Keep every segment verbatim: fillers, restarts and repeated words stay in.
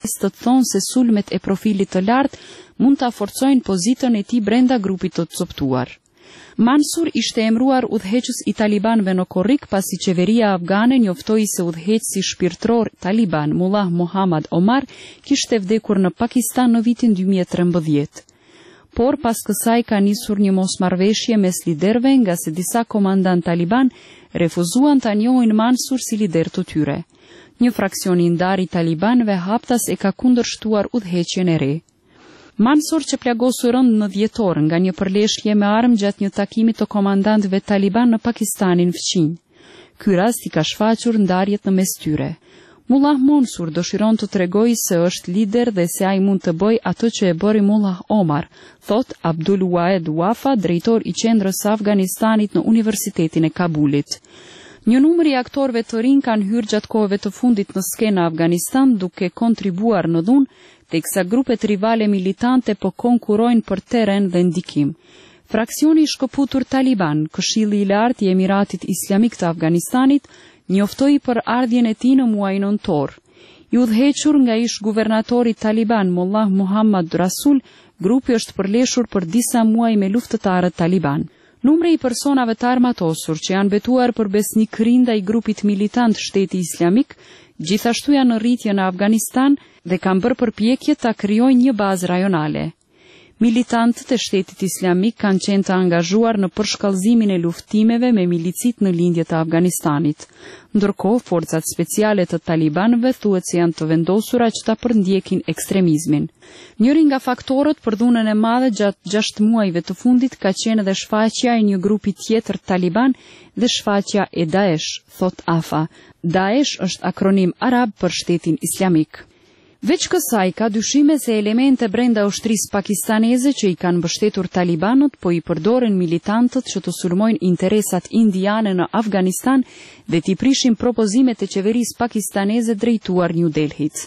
të thonë se sulmet e profilit të lartë mund ta forcojnë pozitën e tij brenda grupit të coptuar. Mansur ishte emëruar udhëheqës i talibanëve në korrik pasi qeveria afgane njoftoi se udhëheqësi shpirtëror taliban Mullah Muhammad Omar kishte vdekur në Pakistan në vitin dy mijë e trembëdhjetë. Por pas kësaj ka nisur një mosmarrveshje mes liderëve nga se disa komandant taliban refuzuan ta njohin Mansur si lider të tyre. Një fraksion i ndar i talibanëve haptas e ka kundërshtuar udhëheqjen e re. Mansur që plagosur rënd në dhjetor nga një përleshje me armë gjatë një takimi të komandantëve taliban në Pakistanin fqinj. Ky rast i ka shfaqur ndarjet në mes tyre. Mullah Mansur dëshiron të tregojë se është lider dhe se ai mund të bëjë atë që e bëri Mullah Omar, thot Abdul Wahed Wafa, drejtor i qendrës së Afganistanit në Universitetin e Kabulit. Një numër i aktorëve të rinj kanë hyrë gjatë kohëve të fundit në skenë Afganistan duke kontribuar në dhunë, teksa grupet rivale militante po konkurrojnë për terren dhe ndikim. Fraksioni i shkëputur Taliban, Këshilli i Lartë i Emiratit Islamik të Afganistanit, njoftoi për ardhjen e tij në muajin nëntor. I udhëhequr nga ish guvernatori Taliban Mullah Muhammad Rasul, grupi është përleshur për disa muaj me luftëtarët Taliban. Numri i personave të armatosur që janë betuar për besnikëri ndaj grupit militant Shteti Islamik, gjithashtu janë në rritje në Afganistan dhe kanë bërë përpjekje ta krijojnë një bazë rajonale. Militantët e Shtetit Islamik kanë qenë të angazhuar në përshkallëzimin e luftimeve me milicit në lindje të Afganistanit. Ndërkohë, forcat speciale të talibanëve thuhet se janë të vendosura që ta përndjekin ekstremizmin. Njëri nga faktorët për dhunën e madhe gjatë gjashtë muajve të fundit ka qenë edhe shfaqja e një grupi tjetër taliban dhe shfaqja e Daesh, thot Afa. Daesh është akronim arab për Shtetin Islamik. Veç kësaj ka dyshime se elemente brenda ushtrisë pakistaneze që i kanë mbështetur talibanët po i përdoren militantët që të sulmojnë interesat indiane në Afganistan dhe t'i prishin propozimet e qeverisë pakistaneze drejtuar New Delhit.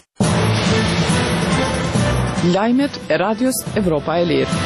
Lajmet e Radios Evropa e Lirë.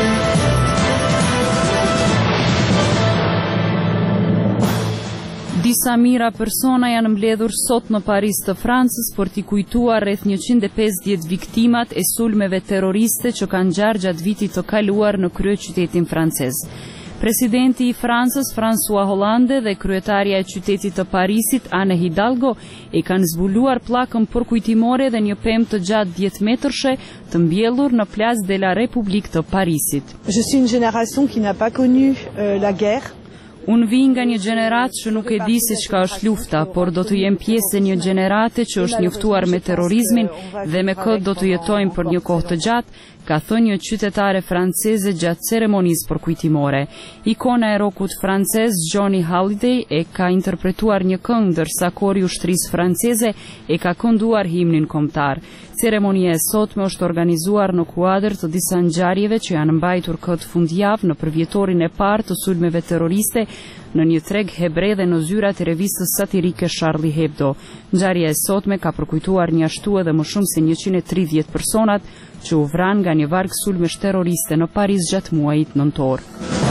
Disa mijëra persona janë mbledhur sot në Paris të Francës për t'i kujtuar rreth njëqind e pesëdhjetë viktimat e sulmeve terroriste që kanë ngjarë gjatë vitit të kaluar në kryeqytetin francez. Presidenti i Francës François Hollande dhe kryetaria e qytetit të Parisit Anne Hidalgo e kanë zbuluar pllakën përkujtimore dhe një pemë të gjatë dhjetë metërshe të mbjellur në Place de la République të Parisit. Je suis une génération qui n'a pas connu euh, la guerre. Unë vi nga një gjenerat që nuk e di se çka është lufta, por do të jem pjesë e një gjenerate që është njoftuar me terrorizmin dhe me këtë do të jetojmë për një kohë të gjatë, ka thënë një qytetare franceze gjatë ceremonisë përkujtimore. Ikona e rokut francez Johnny Hallyday e ka interpretuar një këngë ndërsa kori i ushtrisë franceze e ka kënduar himnin kombëtar. Ceremonia e sotme është organizuar në kuadër të disa ngjarjeve që janë mbajtur këtë fundjavë në përvjetorin e parë të sulmeve terroriste në një treg hebre dhe në zyrat e revistës satirike Charlie Hebdo. Ngjarja e sotme ka përkujtuar një ashtu edhe më shumë se njëqind e tridhjetë personat që u vranë nga një varg sulmesh terroriste në Paris gjatë muajit nëntor.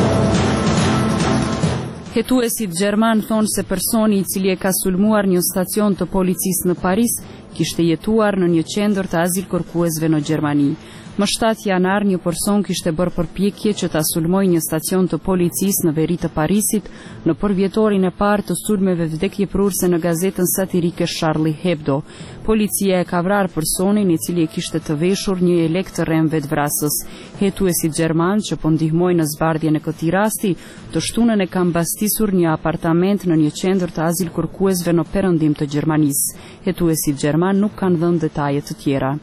Hetuesit gjerman thonë se personi i cili e ka sulmuar një stacion të policisë në Paris kishte jetuar në një qendër të azil kërkuesve në Gjermani. Më shtatë janar një person kishte bërë përpjekje që ta sulmoj një stacion të policisë në veri të Parisit në përvjetorin e parë të sulmeve vdekjeprurse në gazetën satirike Charlie Hebdo. Policia e ka vrarë personin i cili e kishte të veshur një elek të rremve të vrasës. Hetuesit gjerman që po ndihmojnë në zbardhjen e këtij rasti, të shtunën e kanë mbastisur një apartament në një qendër të azil kërkuesve në perëndim të Gjermanisë. Hetuesit gjerman nuk kanë dhënë detaje të tjera.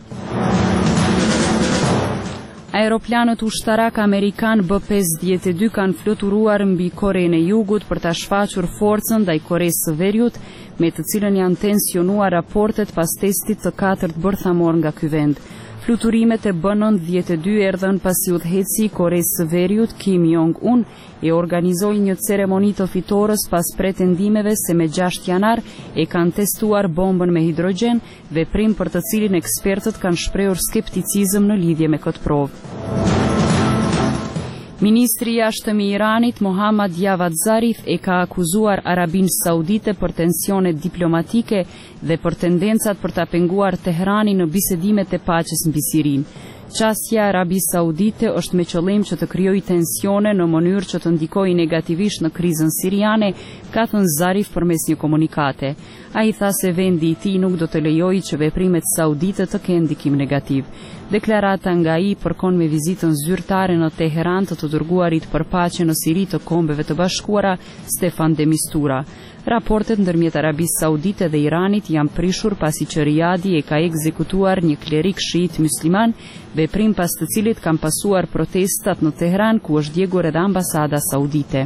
Aeroplanët ushtarak amerikan B pesëdhjetë e dy kanë fluturuar mbi Korenë e Jugut për ta shfaqur forcën ndaj Koresë së Veriut, me të cilën janë tensionuar raportet pas testit të katërt bërthamor nga ky vend. Fluturimet e B nëntëdhjetë e dy erdhën pasi udhëheqësi i Koresë së Veriut Kim Jong-un e organizoi një ceremoni të fitores pas pretendimeve se me gjashtë janar e kanë testuar bombën me hidrogjen, veprim për të cilin ekspertët kanë shprehur skepticizëm në lidhje me këtë provë. Ministri i jashtëm i Iranit Mohammad Javad Zarif e ka akuzuar Arabinë Saudite për tensione diplomatike dhe për tendencat për ta penguar Teheranin në bisedimet e paqes mbi Sirinë. Qasja e Arabisë Saudite është me qëllim që të krijojë tensione në mënyrë që të ndikojë negativisht në krizën siriane, ka thënë Zarif përmes një komunikate. Ai tha se vendi i tij nuk do të lejojë që veprimet saudite të kenë ndikim negativ. Deklarata nga ai përkon me vizitën zyrtare në Teheran të të dërguarit për paqe në Siri të Kombeve të Bashkuara, Stefan de Mistura. Raportet ndërmjet Arabisë Saudite dhe Iranit janë prishur pasi që Riyadi e ka ekzekutuar një klerik shiit musliman, veprim pas të cilit kanë pasuar protestat në Teheran ku është djegur edhe ambasada saudite.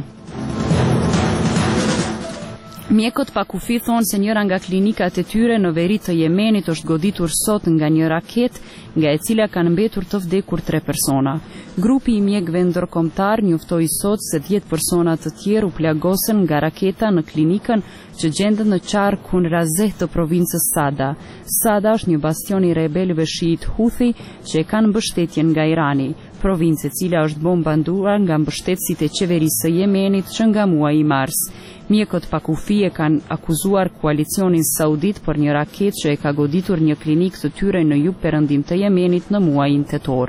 Mjekët pa kufi thonë se njëra nga klinikat e tyre në veri të Jemenit është goditur sot nga një raket, nga e cila kanë mbetur të vdekur tre persona. Grupi i mjekëve ndërkombëtar njoftoi sot se dhjetë persona të tjerë u plagosën nga raketa në klinikën që gjendet në qarkun Razeh të provincës Sada. Sada është një bastion i rebelëve shiit Houthi që e kanë mbështetjen nga Irani, provincë e cila është bombarduar nga mbështetësit e qeverisë së Jemenit që nga muaji i mars. Mjekët pa kufi e kanë akuzuar koalicionin saudit për një raket që e ka goditur një klinik të tyre në jugperëndim të Jemenit në muajin tetor.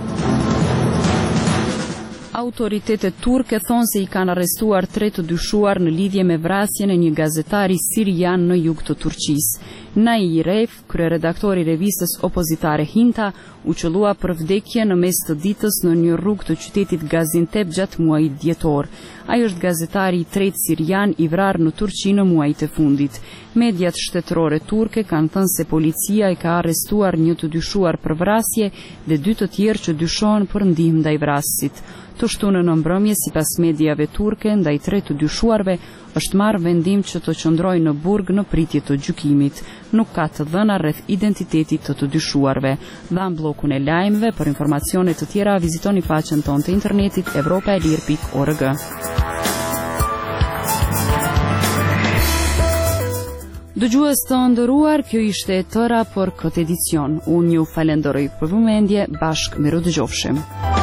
Autoritetet turke thonë se i kanë arrestuar tre të dyshuar në lidhje me vrasjen e një gazetari sirian në jug të Turqisë. Nai Ref, kryeredaktori i revistës opozitare Hinta, u qellua për vdekje në mes të ditës në një rrugë të qytetit Gaziantep gjatë muajit dhjetor. Ai është gazetari i tretë sirian i vrarë në Turqi në muajt e fundit. Mediat shtetërore turke kanë thënë se policia e ka arrestuar një të dyshuar për vrasje dhe dy të tjerë që dyshohen për ndihmë ndaj vrasësit. Të shtunën në mbrëmje, sipas mediave turke, ndaj tre të dyshuarve është marrë vendim që të qëndrojë në burg në pritje të gjykimit. Nuk ka të dhëna rreth identitetit të të dyshuarve. Dhan bllokun e lajmeve. Për informacione të tjera vizitoni faqen tonë të internetit evropa e lir pikë org. Dëgjues të nderuar, kjo ishte e tëra për këtë edicion. Unë ju falenderoj për vëmendje, bashkë me ridëgjofshim.